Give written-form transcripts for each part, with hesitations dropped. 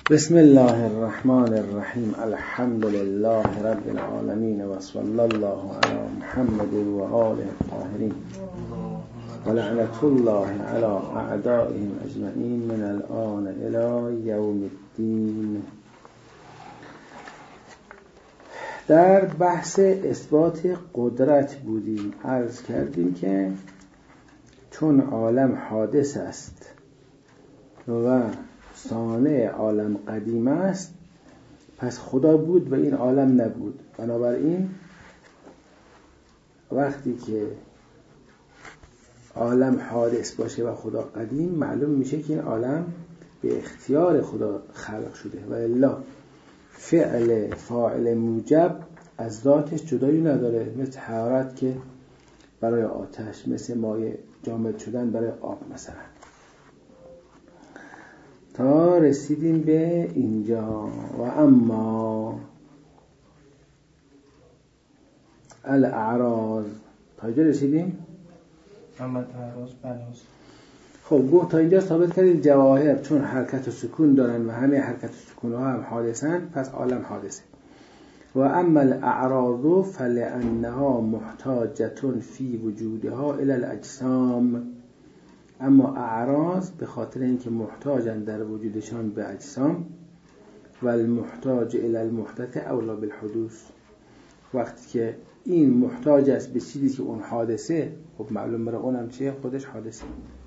بسم الله الرحمن الرحیم. الحمد لله رب العالمین و صلی الله علی محمد و آله الطاهرین و لعنت الله علی اعدائهم اجمعین من الآن الی یوم الدین. در بحث اثبات قدرت بودیم. عرض کردیم که چون عالم حادث است و صانع عالم قدیم است، پس خدا بود و این عالم نبود. بنابراین وقتی که عالم حادث باشه و خدا قدیم، معلوم میشه که این عالم به اختیار خدا خلق شده و الا فعل فاعل موجب از ذاتش جدایی نداره، مثل حرارت که برای آتش، مثل مایع جامد شدن برای آب مثلا. تا رسیدیم به اینجا. و اما الاعراض، تا اینجا رسیدیم. اما الاعراض بناست. خب گفت تا اینجا ثابت کردیم جواهر چون حرکت و سکون دارن و همه حرکت و سکون ها هم حادثن، پس عالم حادثه. و اما الاعراض فلانها محتاجة فی وجودها الی الاجسام. اما اعراض به خاطر اینکه محتاجن در وجودشان به اجسام، و المحتاج الی المحدث اولا بالحدوث. وقتی که این محتاج است به چیزی که اون حادثه، خب معلوم برای اونم چیه؟ خودش حادثه.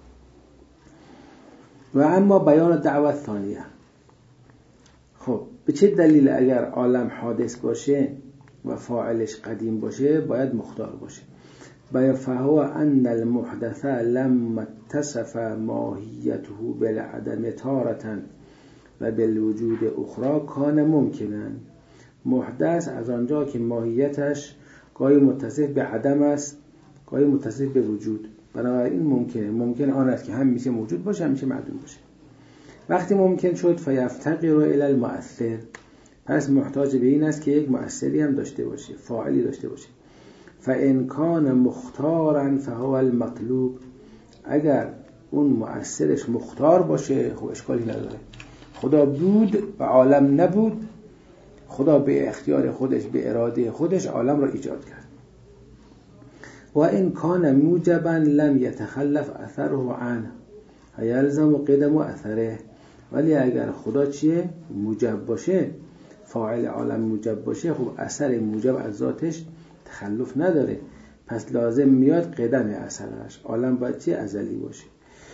و اما بیان دعوت ثانیه. خب به چه دلیل اگر عالم حادث باشه و فاعلش قدیم باشه باید مختار باشه؟ فهو ان المحدث لما اتصف ماهیته بالعدم تارة و بالوجود اخرى کان ممکنا. محدث از آنجا که ماهیتش گاهی متصف به عدم است، گاهی متصف به وجود، بنابراین ممکن آن است که هم میشه موجود باشه هم میشه معدوم باشه. وقتی ممکن شد فیفتقر الی المؤثر، پس محتاج به این است که یک مؤثری هم داشته باشه، فاعلی داشته باشه. فإن کان مختارا فهو المطلوب، اگر اون مؤثرش مختار باشه خب اشکالی نداره. خدا بود و عالم نبود، خدا به اختیار خودش، به اراده خودش عالم را ایجاد کرد. و این کان موجبا لم یتخلف اثره عنه یلزم قدم اثره. ولی اگر خدا چیه؟ موجب باشه، فاعل عالم موجب باشه، خب اثر موجب از ذاتش تخلف نداره، پس لازم میاد قدم اثرش. عالم باید چی؟ ازلی باشه.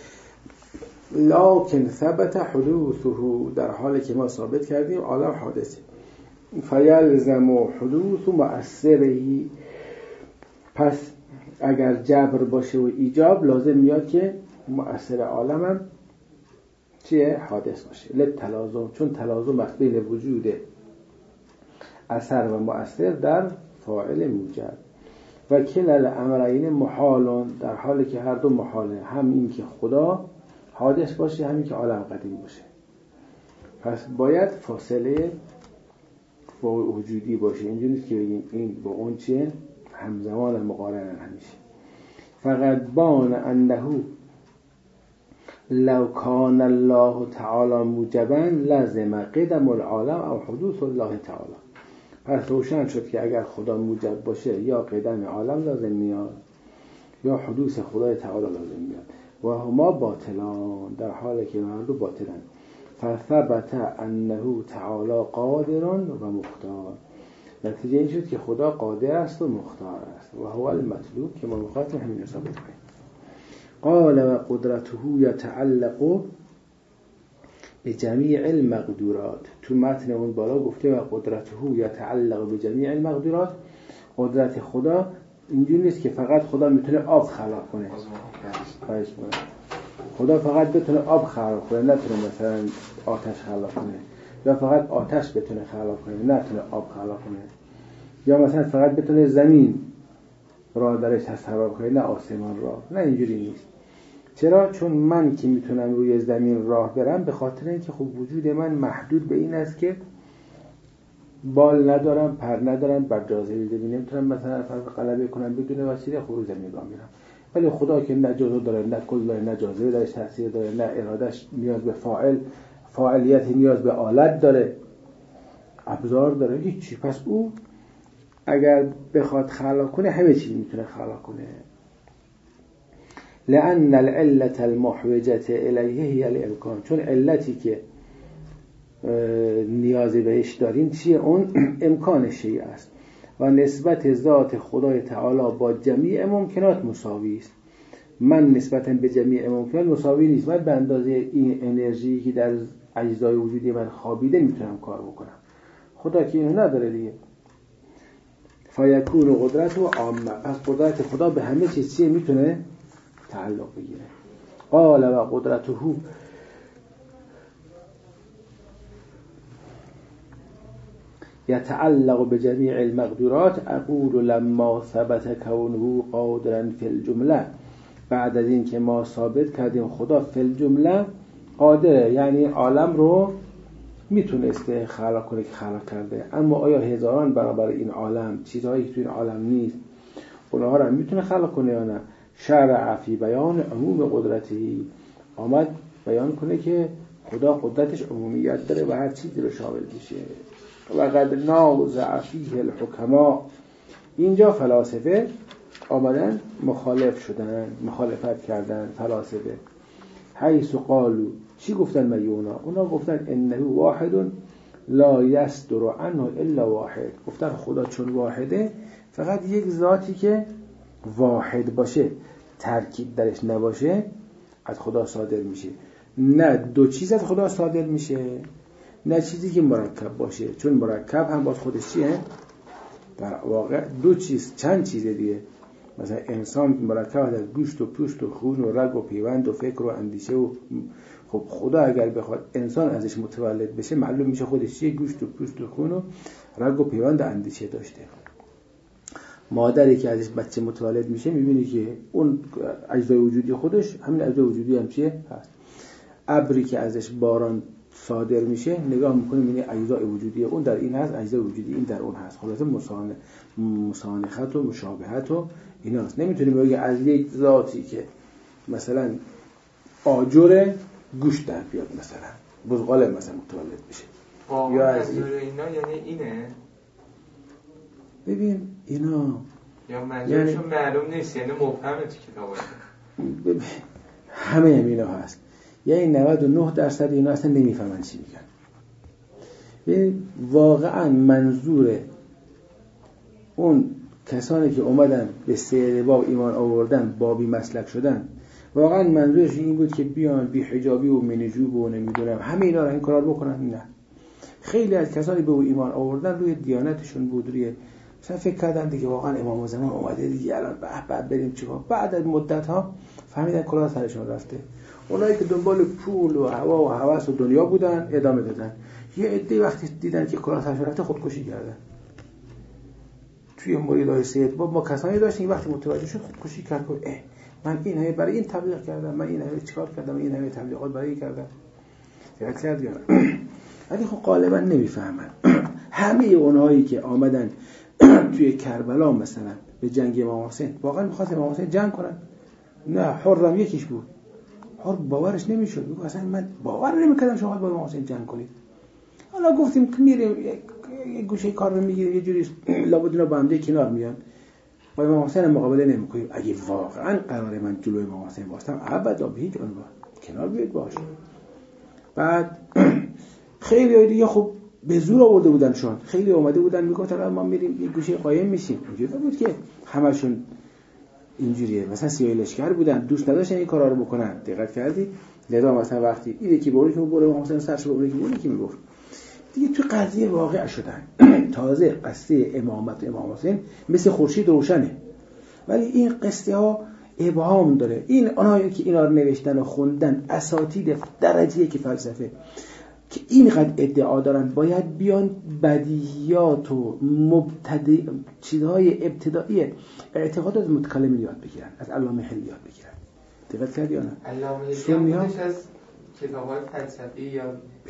لکن ثبت حدوثه، در حالی که ما ثابت کردیم عالم حادثه. فیلزم حدوث مؤثرهی، پس اگر جبر باشه و ایجاب، لازم میاد که مؤثر عالم هم چیه؟ حادث باشه. للتلازم، چون تلازم است بین وجود اثر و مؤثر در فاعل موجب. و کلا الامرین محالون، در حالی که هر دو محاله، هم این که خدا حادث باشه هم این که عالم قدیم باشه. پس باید فاصله وجودی باشه. اینجوری نیست که بگیم این با اون چیه؟ همزمان مقارنن همیشه. فقط بان انه لو کان الله تعالی موجبا لازم قدم العالم او حدوث الله تعالی. پس روشن شد که اگر خدا موجب باشه یا قدم عالم لازم میاد یا حدوث خدای تعالی لازم میاد. و هما باطلان، در حالی که هر دو باطلن. فثبت انه تعالی قادر و مختار. نتیجه این شد که خدا قادر است و مختار است. و هو المطلوب که ما مخاطب همین ثابت کنیم. قال و قدرته یتعلق به جمیع المقدورات. تو متن اون بالا گفته و قدرته یتعلق به جمیع المقدورات. قدرت خدا اینجوری نیست که فقط خدا میتونه آب خلق کنه. خدا فقط بتونه آب خلق کنه، نتونه مثلا آتش خلق کنه. یا فقط آتش بتونه خلق کنه، نتونه آب خلق کنه. یا مثلا فقط بتونه زمین را درش تصور کنه، نه آسمان را. نه، اینجوری نیست. چرا؟ چون من که میتونم روی زمین راه برم به خاطر اینکه خب وجود من محدود به این است که بال ندارم، پر ندارم، بر جاذبه زمین نمیتونم مثلا غلبه کنم بدون وسیله، خب روی زمین راه میرم. ولی خدا که نه جاذبه داره، نه کل داره، نه جاذبه درش تاثیر داره، نه ارادش نیاز به فاعلیت نیاز به آلت داره، ابزار داره، هیچی. پس او اگر بخواد خلق کنه همه چیز میتونه خلق کنه. لأن العلة المحوجة الیه هی الامکان، چون علتی که نیازی بهش داریم چیه؟ اون امکان شیء است و نسبت ذات خدای تعالی با جمیع ممکنات مساوی است. من نسبتا به جمیع ممکنات مساوی نیست. من به اندازه این انرژی که در اجزای وجودی من خوابیده میتونم کار بکنم. خدا که اینو نداره دیگه. فیکون قدرت و عامه، پس قدرت خدا به همه چیز چیه؟ میتونه تعلق بگیره. قال و قدرته يتعلق بجميع المقدورات. اقول لما ثبت كونه قادرا في الجمله، بعد از این که ما ثابت کردیم خدا فی الجمله قادره، یعنی عالم رو میتونسته خلق کنه که خلق کرده، اما آیا هزاران برابر این عالم چیزهایی که تو این عالم نیست اونها رو میتونه خلق کنه یا نه؟ شرع فی بیان عموم قدرتی، آمد بیان کنه که خدا قدرتش عمومیت داره و هر چیزی رو شامل میشه. و قد نازع فیه الحکما، اینجا فلاسفه آمدن مخالفت کردن. فلاسفه حیث قالو، چی گفتن میونا؟ اونا گفتن انه واحد لا یصدر عنه الا واحد. گفتن خدا چون واحده، فقط یک ذاتی که واحد باشه، ترکیب درش نباشه، از خدا صادر میشه. نه دو چیز از خدا صادر میشه، نه چیزی که مرکب باشه، چون مرکب هم باز خودش چیه؟ در واقع دو چیز، چند چیزه دیگه. مثلا انسان مرکب از گوشت و پوست و خون و رگ و پیوند و فکر و اندیشه و خب خدا اگر بخواد انسان ازش متولد بشه، معلوم میشه خودش چیه؟ گوشت و پوست و خون و رگ و پیوند و اندیشه داشته. مادری که ازش بچه متولد میشه میبینی که اون اجزای وجودی خودش همین اجزای وجودی هم چیه؟ هست. ابری که ازش باران صادر میشه نگاه میکنه میبینی اجزای وجودی اون در این هست، اجزای وجودی این در اون هست. خلاصه مسانخت و مشابهت و ایناست. نمیتونیم بگی از یک ذاتی که مثلا آجر گوشت در بیاد، مثلا بزغاله مثلا متولد بشه یا از اینا، یعنی اینه. ببین اینا یا منظورشون معلوم نیست، یعنی مبهمه تو کتابه. ببین همه اینا هست، یعنی 99% اینا اصلا نمیفهمن چی میگن. ببین واقعا منظور اون کسانی که اومدن به سیر باب ایمان آوردن، بابی مسلک شدن، واقعا منظورش این بود که بیان بی حجابی و منجوب و نمیدونم همه اینا رو این کار بکنن. نه، خیلی از کسانی به ایمان آوردن روی دیانتشون بود، روی مثلا فکر کردن دیگه واقعا امام زمان اومده دیگه، الان بعد بریم چیکار. بعد از مدت ها فهمیدن کلاه سرشون رفته. اونایی که دنبال پول و هوا و هوس و دنیا بودن ادامه دادن. یه عده وقتی دیدن که کلاه سرشون رفته خودکشی کردن. توی مریدای سید باب ما کسانی داشتیم وقتی متوجه شد خودکشی کرد. من این همه برای این تبلیغ کردم، من این همه چیکار کردم، من این همه تبلیغات برای این کردم. فکر کردی ولی خب غالبا نمیفهمن. همه اونهایی که آمدن توی کربلا مثلا به جنگ امام حسین، واقعا می‌خواست امام حسین جنگ کنن؟ نه، حرم یکیش بود. حرم باورش نمیشد، میگه اصلا من باور نمی‌کردم شما با امام حسین جنگ کنید. حالا گفتیم که میریم یه گوشه کار رو میگیریم، یه جوری لابد اینا با هم دیگه کنار میان، با امام حسین مقابله نمی‌کنیم. اگه واقعا قراره من جلوی امام حسین واسم، ابدا به هیچ عنوان کنار بیاید باشه. بعد خیلی دیگه خب به زور آورده بودن، چون خیلی اومده بودن میگفتن ما میریم یه گوشه قایم میشیم. اینجوری بود که همشون اینجوریه. مثلا سیاه لشکر بودن، دوست نداشتن این کارا رو بکنن. دقت کردی؟ لذا مثلا وقتی این یکی بوری که بوره امام حسین سرش بوره که میگفت دیگه تو قضیه واقع شدن. تازه قصه امامت امام حسین مثل خورشید روشنه، ولی این قصه ها ابهام داره. این آنهایی که اینا رو نوشتن و خوندن اساتید درجه که فلسفه که اینقدر ادعا دارن باید بیان بدیهیات و چیزهای ابتدایی اعتقادات متکلمین یاد بگیرن، از علامه حل یاد بگیرن. دقت کردی یا نه؟ علامه حل خودش از کتاب‌های فلسفی یا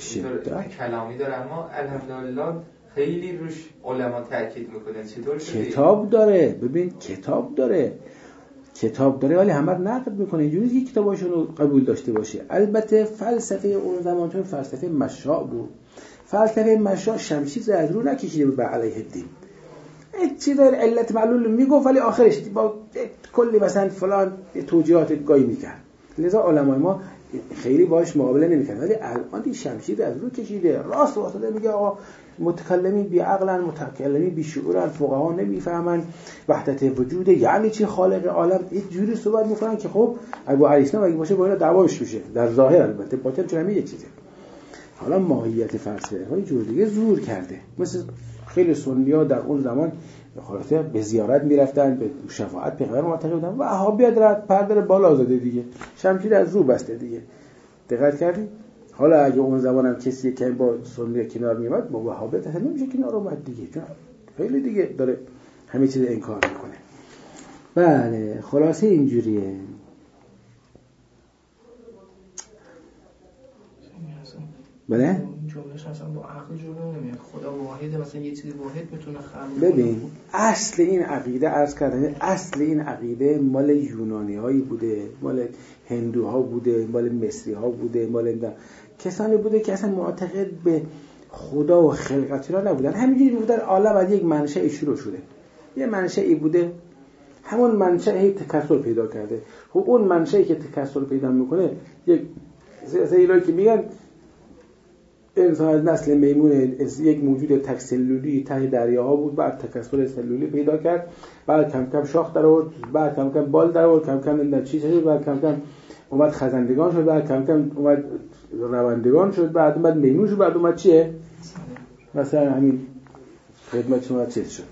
کلامی داره، اما الحمدلله خیلی روش علما تاکید میکنن. چطور شده؟ کتاب داره، ببین کتاب داره. کتاب داره ولی همه رو نقد میکنه، اینجوری نیست که کتاباشون رو قبول داشته باشه. البته فلسفه اون زمان چون فلسفه مشاع بود، فلسفه مشاع شمشیر از رو نکشیده بود بر علیه الدین، چیز علت معلول میگفت ولی آخرش با کلی مثلا فلان توجیهات گاهی میکرد، لذا علمای ما خیلی باش معامله نمیکنن. ولی الان این شمشیر از رو کشیده، راست واسطه میگه آقا متکلمین بی عقلن، متکلمین بی شعورن، فقها نمیفهمن وحدت وجود یعنی چی خالق عالم، یه جوری صحبت میکنن که خب ابو علی اسلام اگه باشه با اینا دعواش میشه در ظاهر، البته باطن چون همین یه چیزه. حالا ماهیت فلسفه های جور دیگه ظهور کرده، مثل خیلی سنی‌ها در اون زمان خلاصه به زیارت میرفتن، به شفاعت پیغمبر معتقد بودن، وهابیت رد پرده بالا زده دیگه، شمشیر از رو بسته دیگه. دقت کردی؟ حالا اگه اون زمان هم کسی که با سنی کنار میومد با وهابیت اصلا نمیشه کنار اومد دیگه، چون خیلی دیگه داره همه چیز انکار میکنه. بله خلاصه اینجوریه. بله جملهش اصلا با عقل جور نمیاد، خدا واحده، مثلا یه چیزی واحد میتونه خلق. ببین اصل این عقیده عرض کردم، اصل این عقیده مال یونانی هایی بوده، مال هندوها بوده، مال مصری ها بوده، مال کسانی بوده که اصلا معتقد به خدا و خلقت را نبودن، همینجوری بودن عالم از یک منشأ شروع شده، یه منشأی بوده، همون منشأ تکثر پیدا کرده. خب اون منشأی که تکثر پیدا میکنه یک زیرایی که میگن انسان از نسل میمون یک موجود تک سلولی ته دریاها بود، بعد تکثر سلولی پیدا کرد، بعد کم کم شاخ در آورد، بعد کم کم بال در آورد، کم کم چیز شد، بعد کم کم اومد خزندگان شد، بعد کم کم اومد روندگان شد، بعد اومد میمون شد، بعد اومد چیه؟ مثلا همین خدمت شما چیز شد،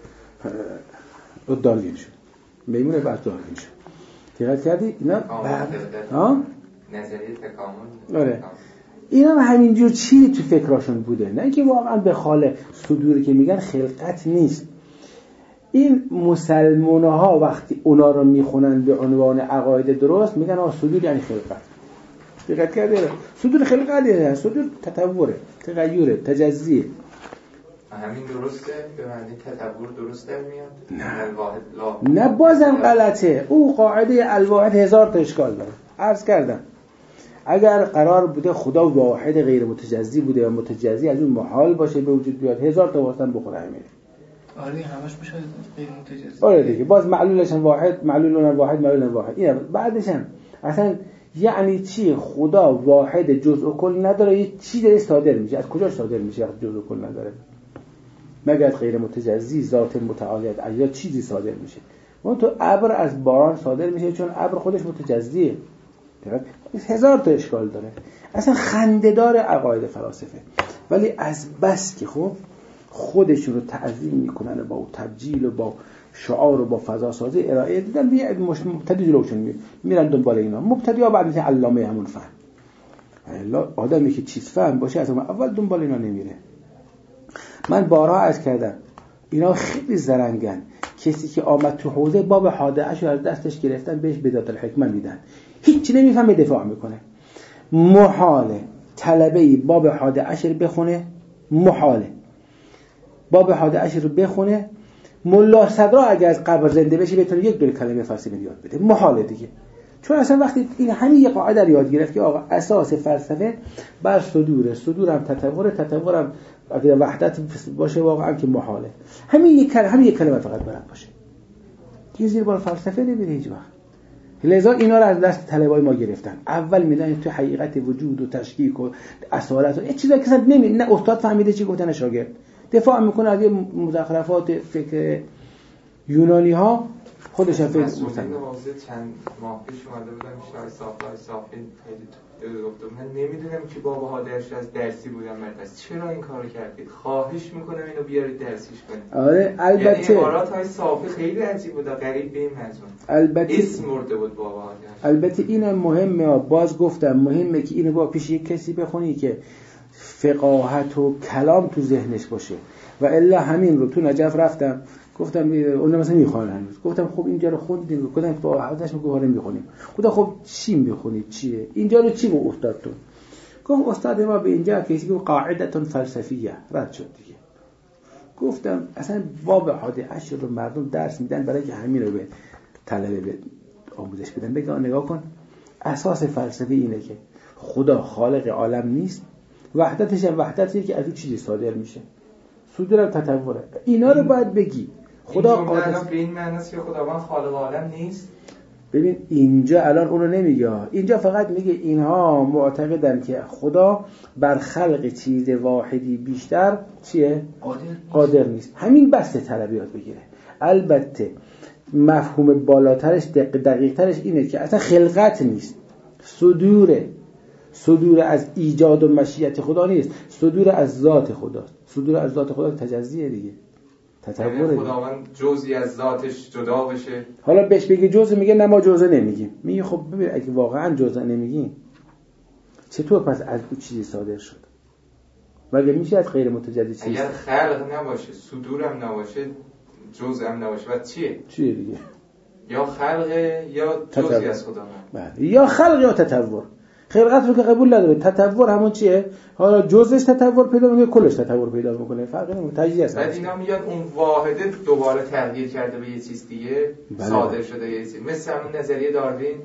داروین شد، میمون بعد داروین شد. دقت کردی؟ اینا بعد نظریه تکامل. آره اینا هم همینجور چی تو فکراشون بوده، نه اینکه واقعا به خالق صدوری که میگن خلقت نیست. این مسلمان‌ها وقتی اونا رو میخونن به عنوان عقاید درست میگن آ صدور یعنی خلقت. دقت کردی؟ صدور خلقت یعنی صدور تطوره، تغییره، تجزیه. همین درسته؟ به معنی تطور درست در میاد؟ نه بازم غلطه. او قاعده الواحد 1000 تا اشکال داره. عرض کردم اگر قرار بوده خدا واحد غیر متجزی بوده و متجزی از اون محال باشه به وجود بیاد 1000 تا واسطن بخوره همین. آره همش میشه غیر متجزی. آره دیگه باز معلولش هم واحد، معلولون واحد، معلولون واحد. این بعدش هم اصلا یعنی چی؟ خدا واحد جزء و کل نداره، یه چیزی صادر میشه. از کجا صادر میشه وقتی جزء و کل نداره؟ مگر غیر متجزی ذات متعالی از اجزا چیزی صادر میشه. اون تو ابر از باران صادر میشه چون ابر خودش متجزیه. 1000 تا اشکال داره، اصلا خنده‌دار عقاید فلاسفه. ولی از بس که خب خودشون رو تعظیم میکنن با تبجیل و با شعار و با فضا سازی ارائه دیدن، یه مبتدی جلوشون میرن دنبال اینا. مبتدی ها بعد مثل علامه همون فهم، آدمی که چیز فهم باشه از اول دنبال اینا نمیره. من بارها عرض کردم اینا خیلی زرنگن. کسی که آمد تو حوزه باب حاده عشر از دستش گرفتن بهش بدات الحکمه میدن، هیچی نمیفهمه دفاع میکنه. محاله طلبه‌ای باب حاده عشر بخونه، محاله باب حاده عشر رو بخونه، ملا صدرا اگر از قبر زنده بشه بتونه یک دور کلمه فارسی یاد بده، محاله دیگه. چون اصلا وقتی این همین یه قاعده رو یاد گرفت که آقا اساس فلسفه بر صدوره، صدورم تطوره، تطورم اگر وحدت باشه واقعا که محاله. همین یک کلمه فقط باید باشه دیگه، زیر بار فلسفه نمیره هیچ وقت. لذا اینا رو از دست طلبای ما گرفتن. اول میدن تو حقیقت وجود و تشکیک و اصالت و یه چیزا که نه استاد فهمیده چی گفتن شاگرد. دفاع میکنه از مزخرفات فکر یونانی ها، خودش هم فکر مسئولین واضح چند ماه پیش اومده بودم شای صافی خیلی گفتم من نمیدونم که بابا هادرش از درسی بودم مرکز چرا این کارو کردید، خواهش میکنم اینو بیارید درسیش کنید. آره البته یعنی عبارات های صافی خیلی عجیب بود، غریب به این مضمون. البته اسم مرده بود بابا هادرش. البته این مهمه، باز گفتم مهمه که اینو با پیش یک کسی بخونی که فقاهت و کلام تو ذهنش باشه. و الا همین رو تو نجف رفتم گفتم اون مثلا میخوان هنوز، گفتم خب اینجا رو خوندیم، گفتم با حوزش میگه آره میخونیم. گفتم خب چی میخونید چیه اینجا رو، چی گفت استادتون؟ گفت استاد ما به اینجا کسی گفت قاعده فلسفیه، رد شد دیگه. گفتم اصلا باب حاده عشر رو مردم درس میدن برای که همین رو به طلبه آموزش بدن. بگه نگاه کن، اساس فلسفه اینه که خدا خالق عالم نیست، وحدتش هم وحدتیه که از اون چیزی صادر میشه، صدور هم تطوره. اینا رو باید بگی. خدا قادر به این معناست که خداوند خالق عالم نیست. ببین اینجا الان اونو نمیگه، اینجا فقط میگه اینها معتقدن که خدا بر خلق چیز واحدی بیشتر چیه؟ قادر نیست. همین بس طلبیات بگیره. البته مفهوم بالاترش دقیقترش اینه که اصلا خلقت نیست، صدور از ایجاد و مشیت خدا نیست، صدور از ذات خداست. صدور از ذات خدا تجزیه دیگه، تطوره. خداوند جزئی از ذاتش جدا بشه. حالا بهش بگی جزء، میگه نه ما جزء نمیگیم. میگه خب ببین اگه واقعا جزء نمیگیم چطور پس از اون چیزی صادر شد؟ مگه میشه از غیر متجدد چیز؟ اگر خلق نباشه، صدور هم نباشه، جزء هم نباشه، بعد چیه دیگه؟ یا خلقه یا جزئی از خداوند. بله، یا خلق یا تطور. خلقت رو که قبول نداره، تطور همون چیه؟ حالا جزش تطور پیدا میکنه، کلش تطور پیدا میکنه، فرقی نمیکنه، تجزیه است. بعد اینا میاد اون واحده دوباره تغییر کرده به یه چیز دیگه، صادر شده یه چیز، مثل همون نظریه داروین.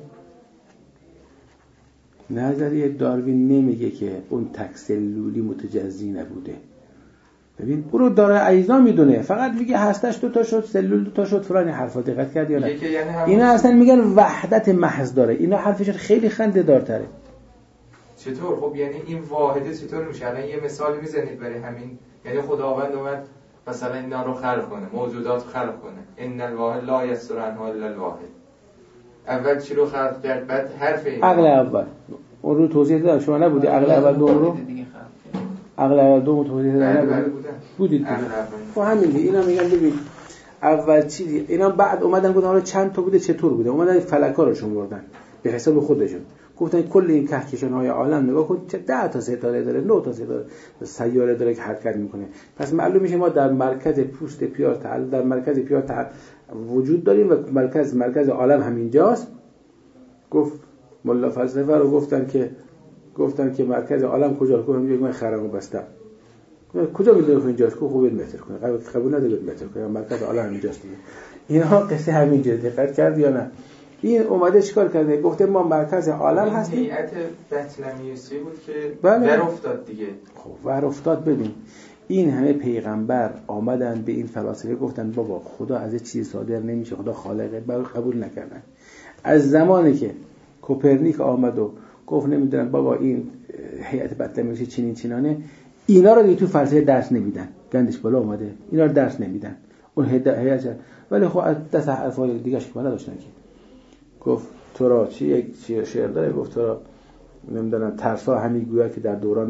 نظریه داروین نمیگه که اون تک سلولی متجزی نبوده. ببین او رو داره اجزا میدونه، فقط میگه هستش 2 تا شد، سلول 2 تا شد، فلان حرفا دقت کردی یا نه؟ اینا اصلا میگن وحدت محض داره. اینا حرفشون خیلی خنده دارتره. چطور؟ خب یعنی این واحده چطور میشه؟ الان یه مثال میزنید برای همین. یعنی خداوند اومد مثلا اینا رو خلق کنه، موجودات خلق کنه. ان الواحد لا یسر عنه الا الواحد. اول چی رو خلق کرد؟ بعد حرف این عقل اول اون رو توضیح دادم، شما نبودی؟ عقل اول دوم رو، عقل اول دوم توضیح دادم بودید. خب همین دیگه. اینا میگن ببین اول چیزی، اینا بعد اومدن گفتن حالا چند تا بوده، چطور بوده، اومدن فلکا رو شمردن به حساب خودشون، گفتن کل این کهکشان‌های عالم نگاه کن چه 10 تا ستاره داره، 9 تا ستاره سیاره داره که حرکت میکنه. پس معلوم میشه ما در مرکز پوست پیار تعال، در مرکز پیار تعال وجود داریم و مرکز عالم همینجاست. گفت ملا فلسفه رو گفتن که مرکز عالم کجاست؟ گفتم میگه من خرمو بستم. کجا میدونی اینجاست؟ که خوب متر کنه، قبول نداره متر کنه، مرکز عالم همینجاست دیگه. اینا قصه همینجا دقت کرد یا نه؟ این اومده چیکار کرده؟ گفته ما مرکز عالم هستیم. هیئت بطلمیوسی بود که ور افتاد دیگه. خب ور افتاد. ببین این همه پیغمبر آمدن به این فلاسفه گفتن بابا خدا از چیزی صادر نمیشه، خدا خالقه، قبول نکردن. از زمانی که کوپرنیک آمد و گفت نمیدونم بابا این هیئت بطلمیوسی چنین چنانه، اینا رو دیگه تو فلسفه درس نمیدن، گندش بالا اومده، اینا رو درس نمیدن اون هیئت. ولی خب از دست حرفای دیگه شما نداشتن که گفت تو را یک شعر داره، گفت تو را نمیدونم ترسا همی گویا که در دوران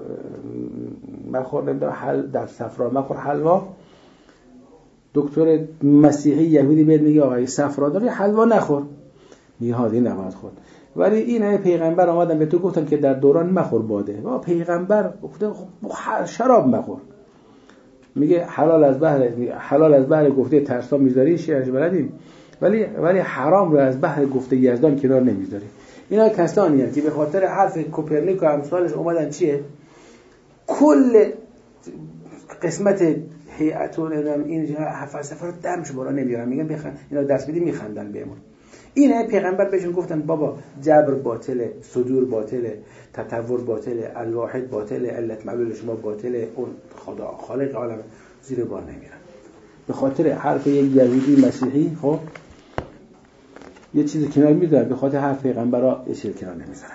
مخور نمیدونم در صفرا مخور حلوا. دکتر مسیحی یهودی بهت میگه آقای صفرا داره حلوا نخور، میهادی نباید خورد. ولی این همه پیغمبر آمدن به تو گفتن که در دوران مخور باده، و پیغمبر گفته شراب مخور. میگه حلال از بحر گفته ترسا میذاری، شعرش بلدیم، ولی حرام رو از بحر گفته یزدان کنار نمیذاره. اینا کسانی هستند که به خاطر حرف کوپرنیک و امثالش اومدن چیه؟ کل قسمت هیئت و این فلسفه رو دمش بالا نمیارن، میگن بخند، اینا درس بدیم میخندن بهمون. این پیغمبر بهشون گفتن بابا جبر باطله، صدور باطله، تطور باطله، الواحد باطله، علت معلول شما باطله، اون خدا خالق عالم، زیر بار نمیرن. به خاطر حرف یک یهودی مسیحی خب یه چیزی کنار میذارن، به خاطر حرف پیغمبرا یه چیزی کنار نمیذارن.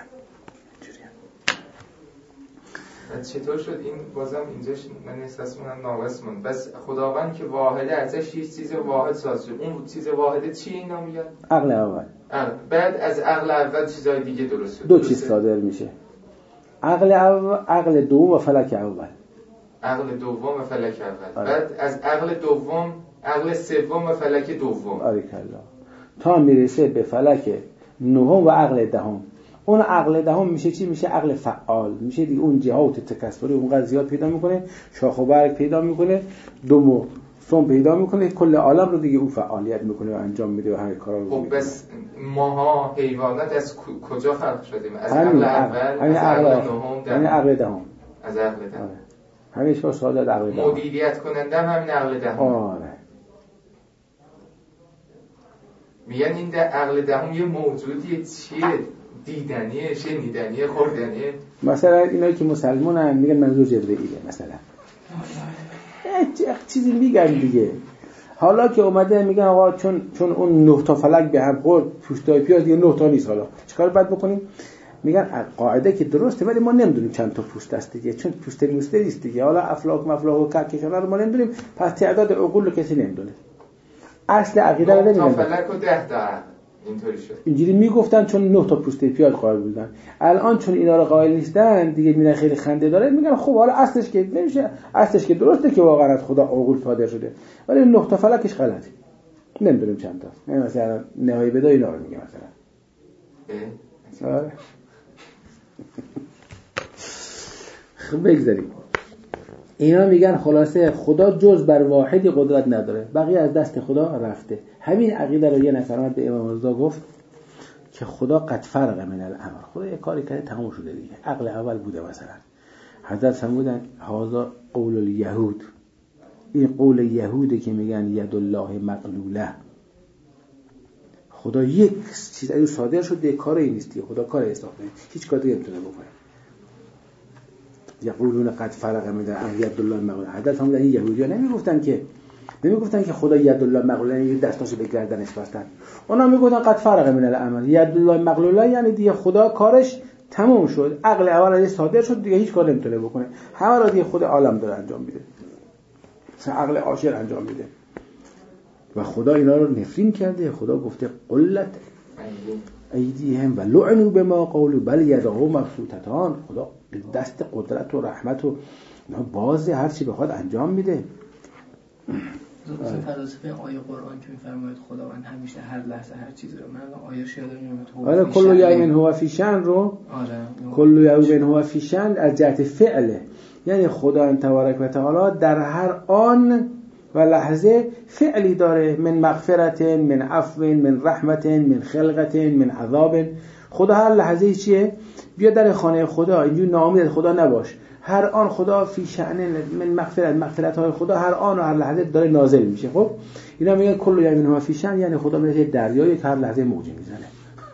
چطور شد این؟ بازم اینجاش من احساس می‌کنم ناقص موند. بس خداوند که واحده، ازش یه چیز واحد ساز شد. اون چیز واحده چی اینا میگن؟ عقل اول. بعد از عقل اول چیزای دیگه درست شد. 2 چیز صادر میشه. عقل دوم و فلک اول. عقل دوم و فلک اول. بعد از عقل دوم عقل سوم و فلک دوم. باریکالله. تا میرسه به فلک نهم و عقل دهم. اون عقل دهم میشه چی؟ میشه عقل فعال. میشه دیگه اون جهات تکثری اونقدر زیاد پیدا میکنه، شاخ و برگ پیدا میکنه، دم و سم پیدا میکنه، کل عالم رو دیگه اون فعالیت میکنه و انجام میده و همه کارا رو میکنه. خب بس ماها حیوانات از کجا خلق شدیم؟ از عقل اول، از عقل نهم، یعنی عقل دهم. از عقل دهم. همیشه ساده عقل دهم. مدیریت کننده همین عقل دهم. آره. میگن این در عقل دهم یه موجودیه، چیه؟ دیدنیه، شنیدنیه، خوردنیه. مثلا اینایی که مسلمانن میگن منظور جبرئیله مثلا، چیزی میگن دیگه. حالا که اومده میگن آقا چون اون 9 تا فلک به هم خورد پوستای پیاز دیگه 9 تا نیست، حالا چیکار باید بکنیم؟ میگن قاعده که درسته ولی ما نمیدونیم چند تا پوست است دیگه، چون پوست موسته نیست دیگه، حالا افلاک مفلاک و کهکشان‌ها رو ما نمیدونیم، پس تعداد عقول رو کسی نمیدونه. اصل عقیده رو نمیدونن. 9 تا فلک و 10 تا عقل اینطوری شد. اینجوری میگفتن چون 9 تا پوسته پیاز قائل بودن. الان چون اینا رو قائل نیستن دیگه، میرن خیلی خنده داره، میگن خب حالا اصلش که نمیشه، اصلش که درسته که واقعا از خدا عقول صادر شده، ولی 9 تا فلکش غلطه، نمیدونیم چند تا. مثلا نهایی بدا اینا رو میگه مثلا. آره. خب بگذاریم. اینا میگن خلاصه خدا جز بر واحدی قدرت نداره، بقیه از دست خدا رفته. همین عقیده رو یه نفر به امام رضا گفت که خدا قد فرق من الامر، خدا یه کاری کرده تموم شده دیگه، عقل اول بوده. مثلا حضرت فرمودن هذا قول الیهود، این قول یهوده که میگن ید الله مغلوله، خدا یک چیز از صادر شده، کاری نیستی، خدا کار حساب نیست، هیچ کاری نمیتونه بکنه. یقولون قد فرق من الامر ید الله مغلوله. حضرت فرمودن این یهودی‌ها نمیگفتن که خدا ید الله مغلوله یعنی دستاشو به گردنش بستن، اونا میگفتن قد فرق من الامر ید الله مغلوله یعنی دیگه خدا کارش تموم شد، عقل اول از صادر شد دیگه، هیچ کار نمیتونه بکنه، همه را دیگه خود عالم داره انجام میده، مثلا عقل عاشر انجام میده. و خدا اینا رو نفرین کرده. خدا گفته قلت ایدیهم و لعنوا بما قالوا بل یداه مبسوطتان، خدا دست قدرت و رحمت و بازه، هر چی بخواد انجام میده. فلسفه آیه قرآن که میفرماید خداوند همیشه هر لحظه هر چیزی رو، من آیه یادم آره کل یوم هو فی شأن رو، آره کل یوم هو فی شأن از جهت فعله، یعنی خدا تبارک و تعالی در هر آن و لحظه فعلی داره، من مغفرت، من عفو، من رحمت، من خلقت، من عذاب. خدا هر لحظه چیه؟ بیا در خانه خدا، اینجور ناامید خدا نباش، هر آن خدا فی شأن من مغفرت های خدا هر آن و هر لحظه داره نازل میشه. خب اینا میگن کل یوم هو فی شأن، یعنی خدا میشه دریایی که هر لحظه موج میزنه،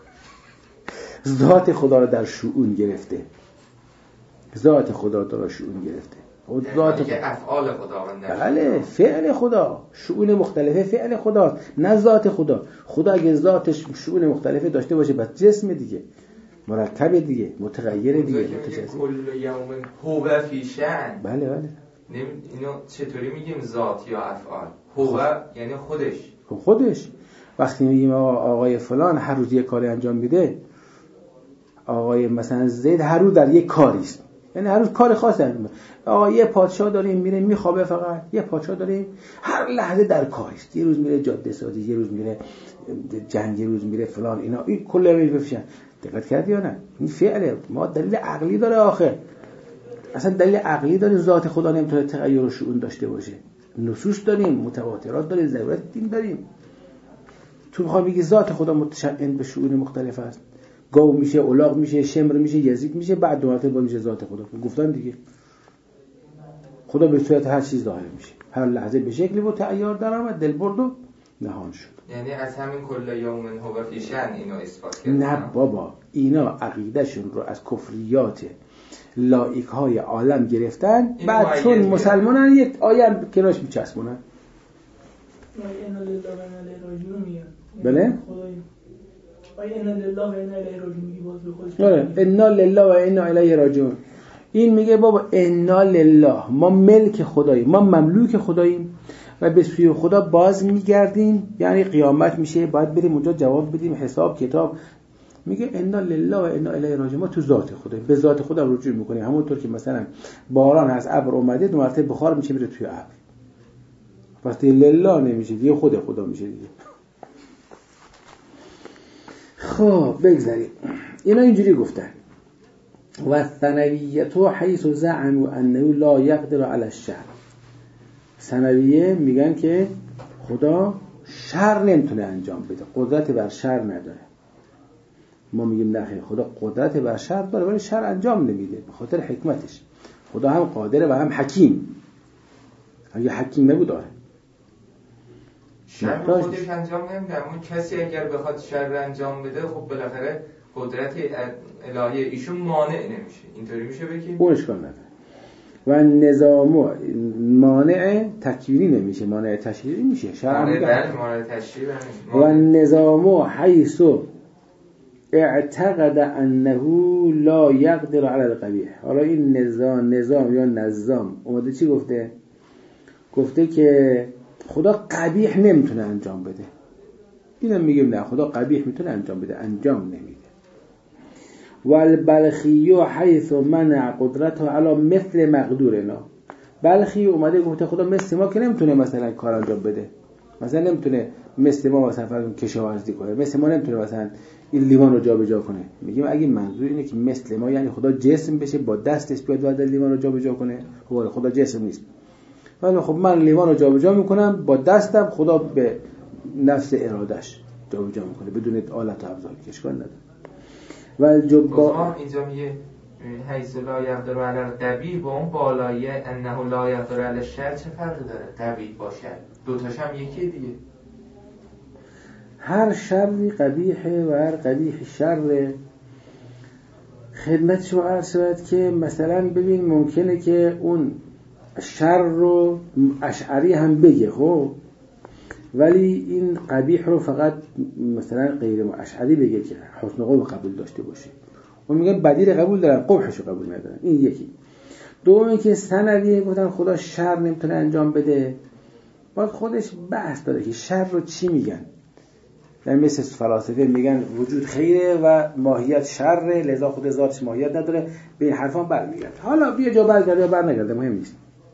ذات خدا رو در شؤون گرفته، ذات خدا رو در شؤون گرفته، ذات افعال خداوند. بله فعل خدا، شؤون مختلفه فعل خدا، نه ذات خدا. خدا اگه ذاتش شؤون مختلفه داشته باشه بس جسم دیگه، مرکب دیگه، متغیر دیگه، متجزا. کل یوم هو فی شأن. بله اینو چطوری میگیم ذات یا افعال؟ هو یعنی خودش. خودش. وقتی میگیم آقای فلان هر روز یک کاری انجام میده، آقای مثلا زید هر روز در یک کاری است، یعنی هر روز کار خاصی انجام میده. آقا یه پادشاه داریم میره میخوابه، فقط یه پادشاه داریم هر لحظه در کاری است، یه روز میره جاده سازی، یه روز میره جنگ، یه روز میره فلان، اینا این کلا میفهمن. دقت کردی یا نه؟ این فعله، ما دلیل عقلی داره آخه، اصلا دلیل عقلی داره ذات خدا نمیتونه تغییر و شؤون داشته باشه. نصوص داریم، متواترات داریم، ضرورت دین داریم. تو میخوای بگی ذات خدا متشعن به شؤون مختلف است، گاو میشه، الاغ میشه، شمر میشه، یزید میشه، بعد دو مرتبه میشه ذات خدا. گفتن دیگه خدا به صورت هر چیز ظاهر میشه، هر لحظه به شکلی و تعیار در آمد، دل برد و نهان شد. یعنی از همین کل یوم هو فی شأن اینو اثبات کرد. نه بابا، اینا عقیدهشون رو از کفریات لایک های عالم گرفتن، بعد چون مسلمانان یک آیه کنارش میچسبونن. اینا لله و انا الیه راجعون میگن. بله؟ اینا لله و انا الیه راجعون میگه باز به خودش. آره انا لله و انا الیه راجعون. این میگه بابا انا لله، ما ملک خداییم، ما مملوک خداییم و به سوی خدا باز میگردیم، یعنی قیامت میشه باید بریم اونجا جواب بدیم، حساب کتاب. میگه انا لله و انا الیه راجعون، ما تو ذات خدا، به ذات خدا رجوع میکنیم. همونطور که مثلا باران از ابر اومده دو مرتبه بخار میشه میره توی ابر، وقتی لله نمیشه دیگه خود خدا میشه دیگه. خب بگذاریم. اینا اینجوری گفتن و ثنویته حیث زعموا انه لا یقدر علی الشر. ثنویه میگن که خدا شر نمیتونه انجام بده، قدرت بر شر نداره. ما میگیم نه، خدا قدرت بر شر داره ولی شر انجام نمیده به خاطر حکمتش. خدا هم قادره و هم حکیم. اگه حکیم نبود داره شر رو خودش انجام نمیده. اون کسی اگر بخواد شر انجام بده خب بالاخره قدرت الهی ایشون مانع نمیشه. اینطوری میشه بگیم؟ اون اشکال نداره. و نظام مانع تکوینی نمیشه، مانع تشریعی میشه. شرع مانع تشریعی. و نظام حیث اعتقد انه لا یقدر علی القبیح. حالا این نظام یا نظام اومده چی گفته؟ گفته که خدا قبیح نمیتونه انجام بده. اینم میگیم نه، خدا قبیح میتونه انجام بده، انجام نمیده. والبلخی حیث منع قدرته علی مثل مقدورنا. بلخی اومده گفته خدا مثل ما که نمیتونه مثلا کار انجام بده، مثلا نمیتونه مثل ما مثلا کشاورزی کنه، مثل ما نمیتونه مثلا این لیوان رو جابجا کنه. میگیم اگه منظور اینه که مثل ما یعنی خدا جسم بشه با دستش بیاد و لیوان رو جابجا کنه، خدا جسم نیست. ولی خب من لیوان رو جابجا میکنم با دستم، خدا به نفس ارادش جابجا میکنه بدون آلت و ابزار، اشکال نداره. و اینجا میگه حیث لا یقدر علی القبیح با اون بالایه انه لا یقدر علی الشر چه فرقی داره؟ قبیح باشه دوتاش هم یکی دیگه. هر شری قبیحه و هر قبیح شر. خدمت شما عرض شود که مثلا ببین ممکنه که اون شر رو اشعری هم بگه خب، ولی این قبیح رو فقط مثلا غیر اشعری بگه که حسن قبول قبول داشته باشه. اون میگن بدیل قبول دارن، قبحش رو قبول ندارن. این یکی. دومی که سندیه گفتن خدا شر نمیتونه انجام بده، باید خودش بحث داره که شر رو چی میگن. یعنی مثل فلاسفه میگن وجود خیره و ماهیت شره، لذا خود ذاتش ماهیت نداره، به این حرفان برمیگرد. حالا بیا جا برگرده یا برنگرده مهم نیست.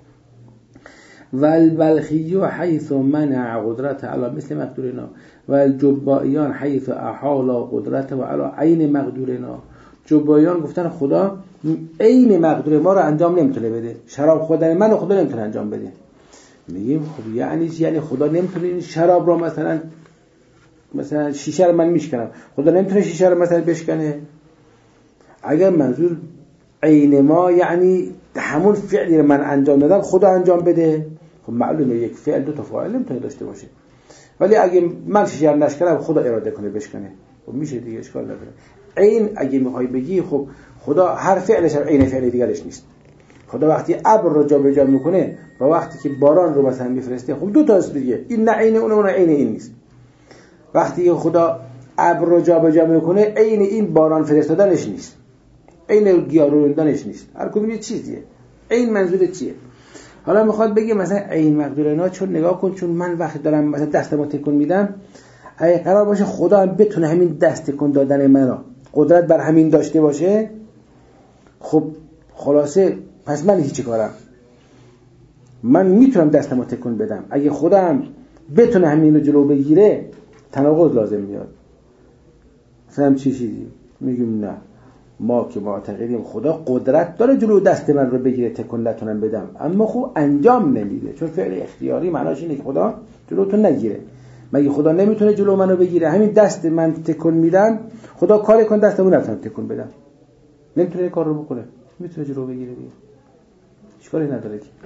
والبلخی حیث منع قدرت علی مثل مقدورنا والجبائیان حیث احال قدرت و علی عین مقدورنا. جبائیان گفتن خدا عین مقدور ما رو انجام نمیتونه بده، شراب خوردن من خدا نمیتونه انجام بده. میگیم خب یعنی خدا نمیتونه این شراب رو مثلا شیشه رو من میشکنم، خدا نمیتونه شیشه رو مثلا بشکنه. اگر منظور عین ما یعنی همون فعلی رو من انجام دادم خدا انجام بده، خب معلومه یک فعل دو تا فاعل نمیتونه داشته باشه. ولی اگه من شیشه رو نشکنم خدا اراده کنه بشکنه، خب میشه دیگه، اشکال نداره. عین اگه میخوای بگی خب خدا هر فعلش عین فعل دیگرش نیست. خدا وقتی ابر رو جابجا میکنه و وقتی که باران رو مثلا میفرسته، خب دو تا است دیگه، این نه عین اون عین این نیست. وقتی خدا ابر رو جابجا میکنه عین این باران فرستادنش نیست، عین گیاه رویدنش نیست، هر کدوم یه چیزیه. عین منظور چیه؟ حالا میخواد بگه مثلا عین مقدورنا، چون نگاه کن، چون من وقتی دارم مثلا دستمو تکون میدم، اگه قرار باشه خدا هم بتونه همین دست تکون دادن منو قدرت بر همین داشته باشه، خب خلاصه پس من هیچ کارم، من میتونم دستمو تکون بدم. اگه خدا هم بتونه همین رو جلو بگیره تناقض لازم میاد. مثلا چیزی میگیم نه، ما که معتقدیم خدا قدرت داره جلو دست من رو بگیره تکون نتونم بدم، اما خب انجام نمیده، چون فعل اختیاری معناش اینه که خدا جلوتون نگیره. مگه خدا نمیتونه جلو منو بگیره؟ همین دست من تکون میدم، خدا کار کن دستمو نتونم تکون بدم، نمیتونه این کار رو بکنه، میتونه جلو بگیره دیگه، اشکالی نداره که.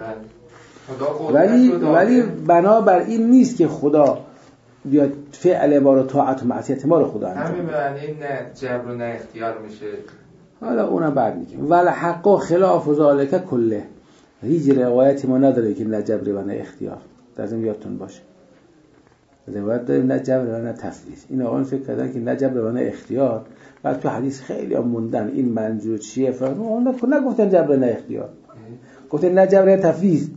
ولی بنابر این نیست که خدا بیاد فعل ما رو طاعت و معصیت ما رو خدا انجام بده. همین معنی نه جبر و نه اختیار میشه. حالا اونم بعد میگیم. ول حق خلاف ذالک کله. هیچ روایتی ما نداره که نه جبر و نه اختیار. لازم یادتون باشه. روایت داریم نه جبر و نه تفویض. این آقایون فکر کردن که نه جبر و نه اختیار. بعد تو حدیث خیلی هم موندن این منظور چیه؟ اون نگفتن جبر نه اختیار. گفتن نه جبر نه تفویض.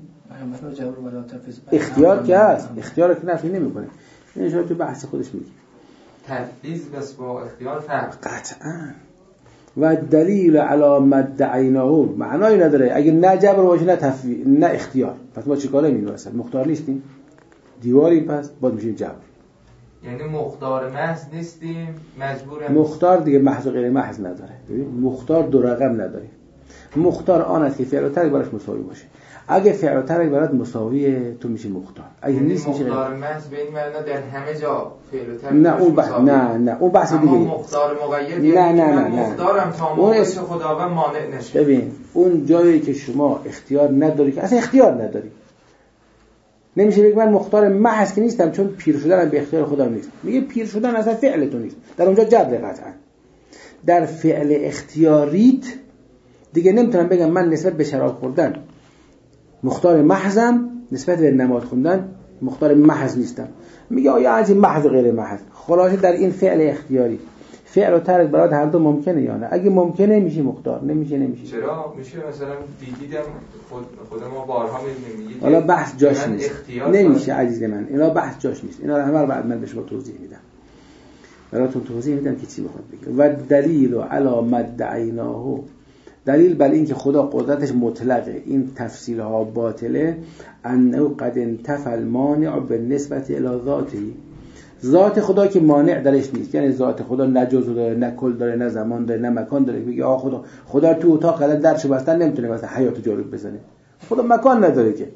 اختیار که هست، اختیار که نفی نمیکنه. این شما تو بحث خودش میگه. تفویض بس با اختیار فرق. قطعاً. و دلیل علامت دعیناه معنایی نداره. اگه نه جبر باشه نه تفویض نه اختیار، پس ما چیکاره می‌نویسیم؟ مختار نیستیم. دیواری پس باید میشیم جبر. یعنی مختار محض نیستیم، مجبوریم. مختار دیگه محض و غیر محض نداره. ببین مختار دو رقم نداره. مختار آن است که فعل و ترک براش مساوی باشه. اگه فعل و ترک برات مساویه تو میشی مختار. اگه نیست میشه مختار محض به این معنی در همه جا فعل و ترک. نه اون بحث نه اون بحث دیگه. مختار مقید یعنی نه مختارم تا موقعی که خداوند مانع نشه. ببین اون جایی که شما اختیار نداری، که اصلا اختیار نداری، نمیشه بگی من مختار محض که نیستم چون پیر شدنم به اختیار خودم نیست. میگه پیر شدن اصلا فعل تو نیست، در اونجا جبر قطعا. در فعل اختیاریت دیگه نمیتونم بگم من نسبت به شراب خوردن مختار محضم، نسبت به نماز خوندن مختار محض نیستم. میگه آیا از این محض و غیر محض. خلاصه در این فعل اختیاری فعل و ترک برات هر دو ممکنه یا نه؟ اگه ممکنه میشه مختار، نمیشه نمیشه. چرا میشه؟ مثلا دیدیدم خود ما بارها میگیم حالا بحث جاش نیست، نمیشه عزیز من، اینا بحث جاش نیست، اینا همه رو بعد من به شما توضیح میدم، براتون توضیح میدم که چی بخواد بگه. و دلیل علی مدعیناه، دلیل بر این که خدا قدرتش مطلقه، این تفصیل ها باطله، انه قد انتفى المانع بالنسبه الی ذاته، ذات خدا که مانع درش نیست، یعنی ذات خدا نه جزء داره نه کل داره نه زمان داره نه مکان داره. میگه خدا تو اتاق کلا درشو بستن نمیتونه مثلا حیاتو جارو بزنه، خدا مکان نداره که.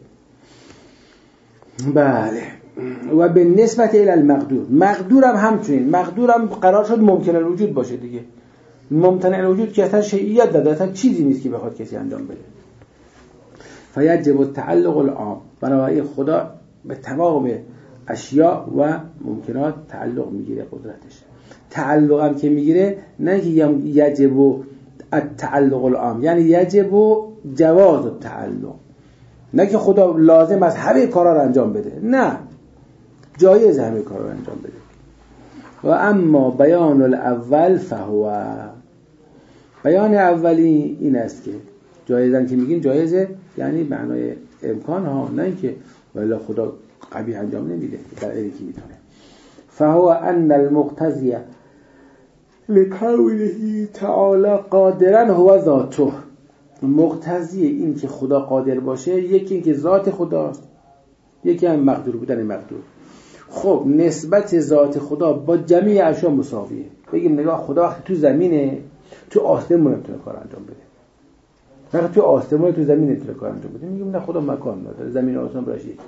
بله. و به نسبت الی المقدور، مقدور هم همچنین، مقدور هم قرار شد ممکن الوجود باشه دیگه. ممتنع الوجود که اصلا شیعیت داده، اصلا چیزی نیست که بخواد کسی انجام بده. فیجب التعلق العام، بنابراین خدا به تمام اشیاء و ممکنات تعلق میگیره قدرتش. تعلق هم که میگیره نه که یجب التعلق العام، یعنی یجب جواز التعلق، نه که خدا لازم است همه کارا رو انجام بده، نه، جایز همه کارا رو انجام بده. و اما بیان الاول فهو، بیان اولی این است که جایزن که میگیم جایزه یعنی معنای امکان ها، نه اینکه ولی خدا قبیح انجام نمیده در اینی که میتونه. فهو ان المقتضی لکونه تعالی قادرا هو ذاته، مقتضی این که خدا قادر باشه یکی این که ذات خداست، یکی هم مقدور بودن مقدور. خب نسبت ذات خدا با جمعی اشیا مساویه. بگیم نگاه خدا وقتی تو زمینه، تو آسمون نمیتونه کار انجام بده، وقتی تو آسمون تو زمین نمیتونه کار انجام بده. میگیم نه خدا مکان نداره، زمین و آسمان براش یک.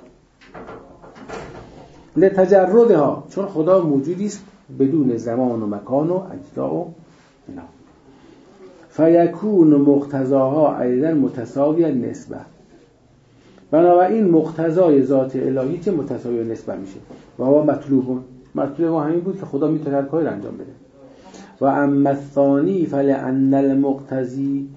لتجردها، چون خدا موجودی است بدون زمان و مکان و اجزا و اینا. فیکون مقتضاها ایضا متساوی النسبه، بنابراین مقتضای ذات الهی چه متساوی نسبت میشه. و هو مطلوب ما همین بود که خدا میتونه هر کاری انجام بده. و اما الثانی فلان المقتضی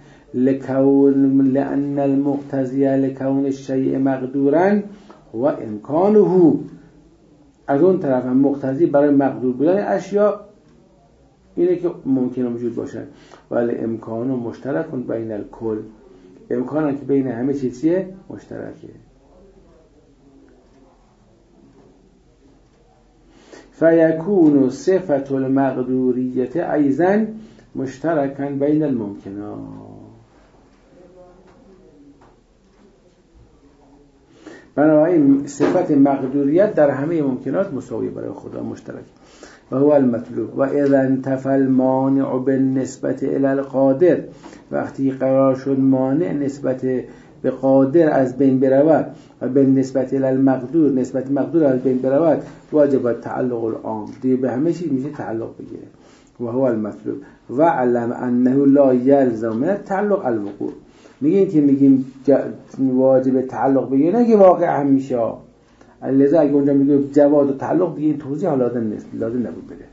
لکون الشیء مقدورا و امکانه، از اون طرف هم مقتضی برای مقدور بودن اشیاء اینه که ممکنه وجود باشن، ولی امکان مشترک بین الکل، امکانه که بین همه چیزیه مشترکه. فیکون صفت المقدوریت ایضا مشترکا بین الممکنات، بنابراین صفت مقدوریت در همه ممکنات مساوی برای خدا مشترک. و هو المطلوب. و اذا انتفى المانع بالنسبه الى القادر، وقتی قرار شد مانع نسبت به قادر از بین برود و به نسبت الى المقدور نسبت مقدور از بین برود، واجب تعلق العام، دیگه به همه چیز میشه تعلق بگیره. و هو المطلوب. و علم انه لا یلزم من تعلق الوقوع، میگیم که میگیم واجب تعلق بگیره نه که واقع هم میشه. لذا اگه اونجا میگه جواز و تعلق دیگه این توضیح لازم نبود بده.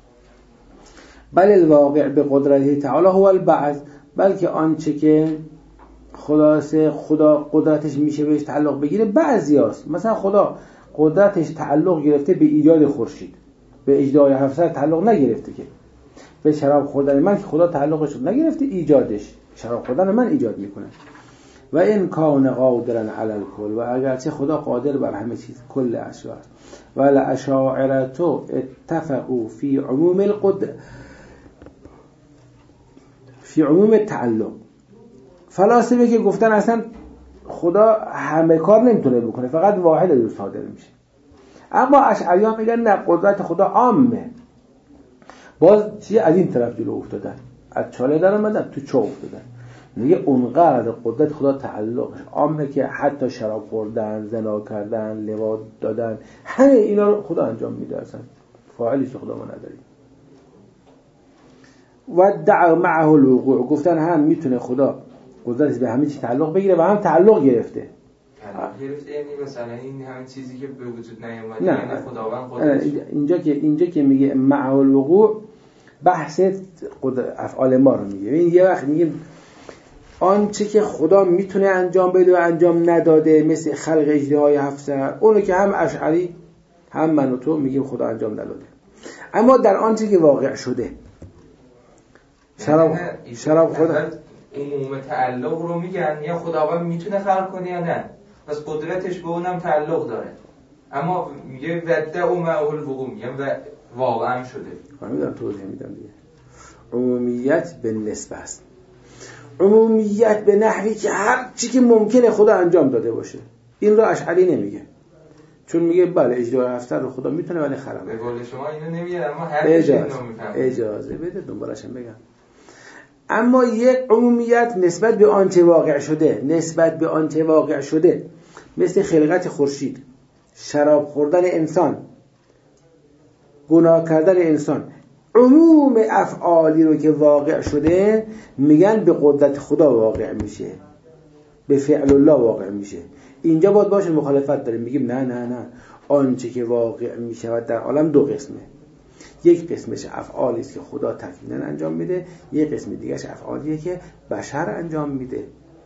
بل الواقع به قدرت تعالی هو البعث، بلکه آنچه که خدا قدرتش میشه بهش تعلق بگیره بعضیاست. مثلا خدا قدرتش تعلق گرفته به ایجاد خورشید، به اجرای هفسر تعلق نگرفته که به شراب خوردن من که خدا تعلقش نگرفته، ایجادش شراب خوردن من ایجاد میکنه. و این کان قادرا علی الکل، و اگرچه خدا قادر بر همه چیز کل اشیاء است. و الاشاعره اتفقوا فی عموم القدر فی عموم التعلق، فلاسفه که گفتن اصلا خدا همه کار نمیتونه بکنه، فقط واحد از صادر میشه. اما اشعریان میگن نه، قدرت خدا عامه. باز چی از این طرف جلو افتادن، از چاله در اومدن تو چاه افتادن. میگه اونقدر قدرت خدا تعلقش عامه که حتی شراب خوردن، زنا کردن، لواط دادن، همه اینا رو خدا انجام میده، اصلا فاعلش خدا ما نداریم. و دعا معه الوقوع، گفتن هم میتونه خدا قدرتش به همه چی تعلق بگیره و هم تعلق گرفته. گرفت یعنی مثلا این همین چیزی که به وجود نیامده نه. یعنی خداوند خودش اینجا که میگه مع الوقوع بحث افعال ما رو میگه. این یه وقت میگه آنچه که خدا میتونه انجام بده و انجام نداده مثل خلق اجزاهای 7 اونو که هم اشعری هم من و تو میگیم خدا انجام نداده. اما در آنچه که واقع شده شراب خدا عموم تعلق رو میگن یا خداوند میتونه خلق کنه یا نه، پس قدرتش به اونم تعلق داره، اما میگه وده و معه الوقوع میگه و واقعا شده. من میدونم توضیح میدم دیگه. عمومیت به نسبه است. عمومیت به نحوی که هر چی که ممکنه خدا انجام داده باشه. این رو اشعری نمیگه، چون میگه بله اجرای 7 رو خدا میتونه ولی خلق. به قول شما اینو نمیگه، اما هر چیزی اینو میفهمه. اجازه بده دنبالش هم بگم. اما یک عمومیت نسبت به آنچه واقع شده، نسبت به آنچه واقع شده، مثل خلقت خورشید، شراب خوردن انسان، گناه کردن انسان، عموم افعالی رو که واقع شده میگن به قدرت خدا واقع میشه، به فعل الله واقع میشه. اینجا باید باشه مخالفت داریم، میگیم نه آنچه که واقع میشه در عالم دو قسمه. یک قسمش افعالی است که خدا تکویناً انجام میده، یک قسم دیگهش افعالیه که بشر انجام میده،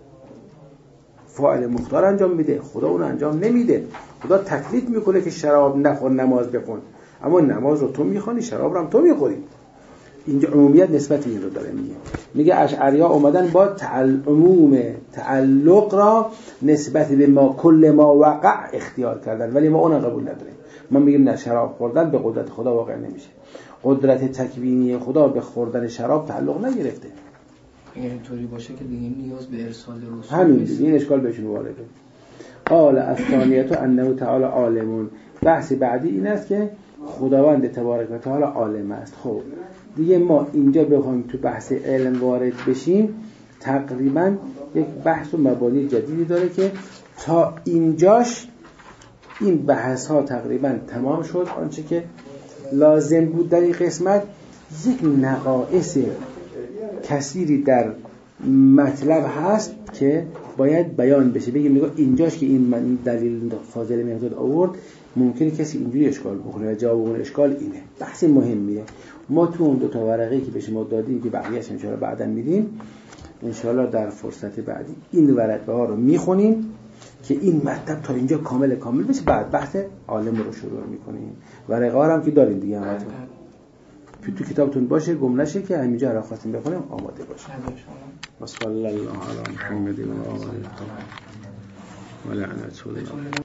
فاعل مختار انجام میده، خدا اون انجام نمیده. خدا تکلیف میکنه که شراب نخور نماز بخون، اما نماز رو تو میخوانی، شراب رو هم تو میخوری. اینجا عمومیت نسبت این رو داره میگه اشعری‌ها اومدن با عموم تعلق را نسبت به ما کل ما وقع اختیار کردن، ولی ما اون قبول نداریم. ما میگیم نه، شراب خوردن به قدرت خدا واقع نمیشه. قدرت تکوینی خدا به خوردن شراب تعلق نگرفته. اگر اینطوری باشه که دیگه نیاز به ارسال رسول همین دیگه، این اشکال بهشون وارده. قال الثانیه انه تعالی عالمون. بحث بعدی این است که خداوند تبارک و تعالی عالم است. خب دیگه ما اینجا بخوایم تو بحث علم وارد بشیم، تقریبا یک بحث و مبانی جدیدی داره که تا اینجاش این بحث ها تقریبا تمام شد. آنچه که لازم بود در این قسمت یک نقائص کثیری در مطلب هست که باید بیان بشه. بگیم نگاه اینجاش که این دلیل فاضل مقداد آورد، ممکنه کسی اینجوری اشکال بکنه و جواب اون اشکال اینه. بحث مهمیه. ما تو اون 2 ورقه‌ای که به شما دادیم که بقیه‌اش ان شاءالله بعداً میدیم، ان شاءالله در فرصت بعدی این ورقه ها رو میخونیم که این مطلب تا اینجا کامل بشه. بعد بحث عالم رو شروع میکنیم. ورقه ها هم که داریم دیگه همتون تو کتابتون باشه، گم نشه که همینجا را خواستیم بخونیم آماده باشه. صلی الله علی محمد و آله و لعنت